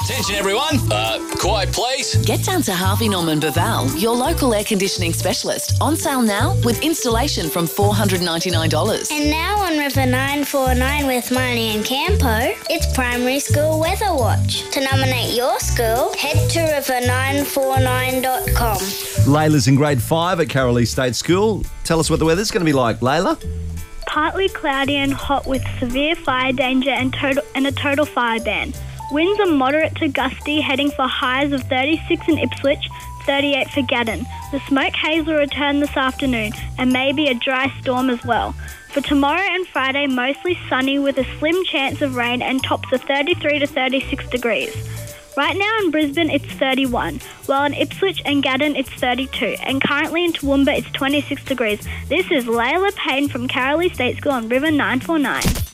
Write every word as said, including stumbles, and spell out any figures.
Attention everyone, uh, quiet please. Get down to Harvey Norman Baval, your local air conditioning specialist. On sale now with installation from four hundred ninety-nine dollars. And now on River nine four nine with Marnie and Campo, it's Primary School Weather Watch. To nominate your school, head to river nine four nine dot com. Layla's in grade five at Carroll East State School. Tell us what the weather's going to be like, Layla. Partly cloudy and hot with severe fire danger and total and a total fire ban. Winds are moderate to gusty, heading for highs of thirty-six in Ipswich, thirty-eight for Gaddon. The smoke haze will return this afternoon and maybe a dry storm as well. For tomorrow and Friday, mostly sunny with a slim chance of rain and tops of thirty-three to thirty-six degrees. Right now in Brisbane, it's thirty-one, while in Ipswich and Gaddon, it's thirty-two, and currently in Toowoomba, it's twenty-six degrees. This is Layla Payne from Carroll East State School on River nine four nine.